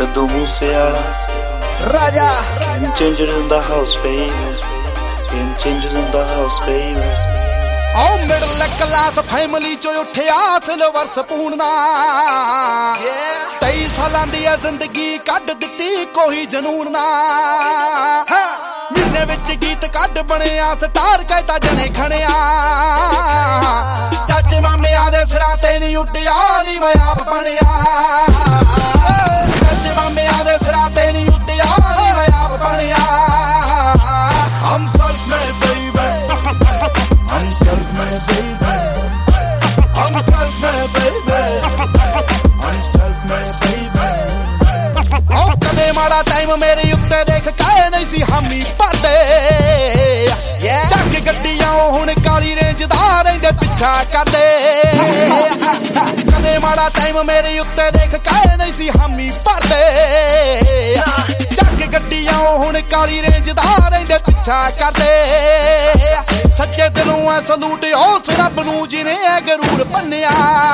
Sidhu Moosewala, Raja, game changer in the house, baby. Game changers in the house, baby. Oh, middle class family ਚੋਂ ਉੱਠਿਆ silver spoon ਨਾਲ 23 ਸਾਲਾਂ ਦੀ ਜ਼ਿੰਦਗੀ ਕੱਢ ਦਿੱਤੀ ਕੋਈ ਜਨੂਨ ਨਾਲ ਮਹੀਨੇ ਵਿੱਚ ਗੀਤ ਕੱਢ ਬਣਿਆ ਸਟਾਰ ਕਹਿਤਾ ਜਣੇ ਖਣਿਆ ਚਾਚੇ ਮਾਮਿਆਂ ਦੇ ਸਿਰਾਂ ਤੇ ਨਹੀਂ ਉੱਡਿਆ ਨੀ ਮੈਂ ਆਪ ਬਣਿਆ ਚਾਚੇ ਮਾਮਿਆਂ ਦੇ ਸਿਰਾਂ ਤੇ ਨਹੀਂ ਉੱਡਿਆ ਨੀ ਮੈਂ ਆਪ ਬਣਿਆ I'm self-made, baby. I'm self-made, baby. I'm self-made, baby. I'm self-made, baby. Oh, ਕਦੇ ਮਾੜਾ ਟਾਈਮ ਮੇਰੇ ਉੱਤੇ ਦੇਖ ਕੇ ਨਹੀਂ ਸੀ ਹਾਮੀ ਫੜਦੇ ਚੱਕ ਗੱਡੀਆਂ ਹੁਣ ਕਾਲੀ ਰੇਂਜ ਦਾ ਰਹਿੰਦੇ ਪਿੱਛਾ ਕਰਦੇ ਕਦੇ ਮਾੜਾ ਟਾਈਮ ਮੇਰੇ ਉੱਤੇ ਦੇਖ ਕੇ ਨਹੀਂ ਸੀ ਹਾਮੀ ਫੜਦੇ ਚੱਕ ਗੱਡੀਆਂ ਹੁਣ ਕਾਲੀ ਰੇਂਜ ਦਾ ਰਹਿੰਦੇ ਪਿੱਛਾ ਕਰਦੇ ਸੱਚੇ ਦਿਲੋਂ ਐ ਸਲੂਟ ਉਸ ਰੱਬ ਨੂੰ ਜਿਹਨੇ ਐ ਗਰੂਰ ਭੰਨਿਆ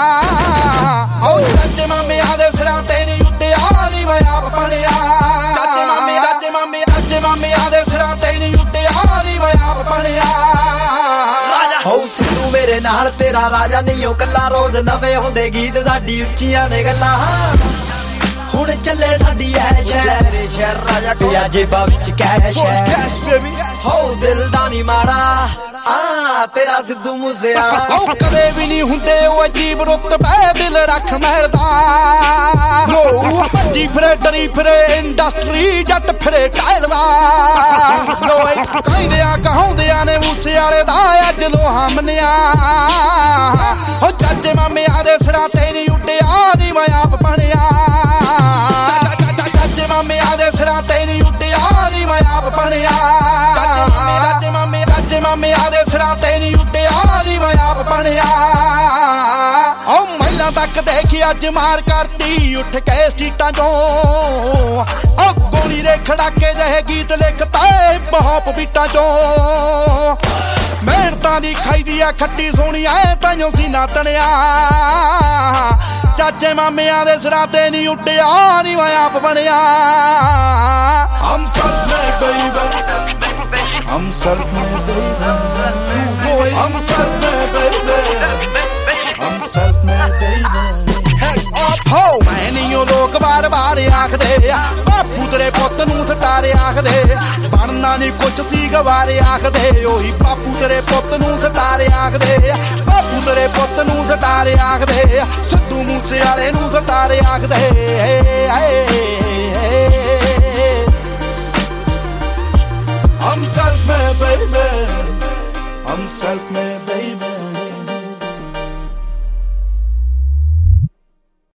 ਓ ਚਾਚੇ ਮਾਮਿਆਂ ਦੇ ਸਿਰਾਂ ਤੇ ਨਹੀਂ ਉੱਡਿਆ ਨੀ ਮੈਂ ਆਪ ਬਣਿਆ ਚਾਚੇ ਮਾਮਿਆਂ ਦੇ ਸਿਰਾਂ ਤੇ ਨਹੀਂ ਉੱਡਿਆ ਨੀ ਮੈਂ ਆਪ ਬਣਿਆ ਹੋ ਸਿੱਧੂ ਮੇਰੇ ਨਾਲ ਤੇਰਾ ਰਾਜਾ ਨਹੀਂ ਉਹ ਕੱਲਾ ਰੋਜ਼ ਨਵੇਂ ਹੁੰਦੇ ਗੀਤ ਸਾਡੀ ਉੱਚੀਆਂ ਨੇ ਗੱਲਾਂ ਹੁਣ ਚੱਲੇ ਸਾਡੀ ਐ ਸ਼ਹਿਰ ਰਾਜਾ ਪਿਆ ਜੇਬਾਂ ਵਿੱਚ ਕੈਸ਼ ਹੋ ਦਿਲ ਦਾ ਨੀ ਮਾੜਾ ਤੇਰਾ ਸਿੱਧੂ ਮੂਸੇਵਾਲਾ ਕਦੇ ਵੀ ਨਹੀਂ ਹੁੰਦੇ ਉਹ ਅਜੀਬ ਰੁਤਬੇ ਦਿਲ ਰੱਖ ਮਹਿਲਦਾ ਲੋ ਭੱਜੀ ਫਿਰੇ ਡਰੀ ਫਿਰੇ ਇੰਡਸਟਰੀ ਜੱਟ ਫਿਰੇ ਟਾਇਲ ਦਾ ਲੋਏ ਕਹਿੰਦਿਆਂ ਕਹਾਉਂਦਿਆਂ ਨੇ ਮੂਸੇਵਾਲੇ ਦਾ ਅੱਜ ਲੋਹਾ ਮੰਨਿਆ ਹੋ ਚਾਚੇ ਮਾਮਿਆਂ ਦੇ ਸਿਰਾਂ ਤੇ ਨਹੀਂ ਉੱਡਿਆ ਨੀ ਮੈਂ ਆਪ ਬਣਿਆ ਚਾਚੇ ਮਾਮਿਆਂ ਦੇ ਸਿਰਾਂ ਤੇ ਨਹੀਂ ਉੱਡਿਆ ਨੀ ਮੈਂ ਆਪ ਬਣਿਆ ਚਾਚੇ ਮਾਮਿਆਂ ਦੇ ਸਿਰਾਂ ਤੇ ਨਹੀਂ ਉੱਡਿਆ ਨੀ ਮੈਂ ਆਪ ਬਣਿਆ ਓ ਮਹਿਲਾਂ ਤੱਕ ਦੇਖੀ ਅੱਜ ਮਾਰ ਕਰਤੀ ਉੱਠ ਕੇ ਸਟੀਟਾਂ ਚੋਂ ਓ ਗੋਲੀ ਦੇ ਖੜਾਕੇ ਜਿਹੇ ਗੀਤ ਲਿਖਤਾ ਬਹੁਤ ਬੀਟਾਂ ਚੋਂ ਮਿਹਨਤਾਂ ਦੀ ਖਾਈਦੀ ਆ ਖੱਟੀ ਸੋਹਣੀ ਐ ਤਾਈਓ ਸੀਨਾ ਤਣਿਆ ਚਾਚੇ ਮਾਮਿਆਂ ਦੇ ਸਿਰਾਂ ਤੇ ਨਹੀਂ ਉੱਡਿਆ ਨੀ ਮੈਂ ਆਪ ਬਣਿਆ I'm self-made, baby. I'm self-made, baby. I'm self-made, baby. I'm self-made, baby. Hey, ho, ਮੈਂ ਨਹੀਂ ਉਹ ਲੋਕ ਵਾਰ-ਵਾਰ ਆਖਦੇ ਬਾਪੂ ਤੇਰੇ ਪੁੱਤ ਨੂੰ ਸਟਾਰੇ ਆਖਦੇ ਬਣਨਾ ਨਹੀਂ ਕੁਛ ਸੀ ਗਵਾਰੇ ਆਖਦੇ ਉਹੀ ਬਾਪੂ ਤੇਰੇ ਪੁੱਤ ਨੂੰ ਸਟਾਰੇ ਆਖਦੇ ਬਾਪੂ ਤੇਰੇ ਪੁੱਤ ਨੂੰ ਸਟਾਰੇ ਆਖਦੇ ਸਿੱਧੂ ਮੂਸੇਵਾਲੇ ਨੂੰ ਸਟਾਰੇ ਆਖਦੇ I'm self-made, baby. I'm self-made, baby.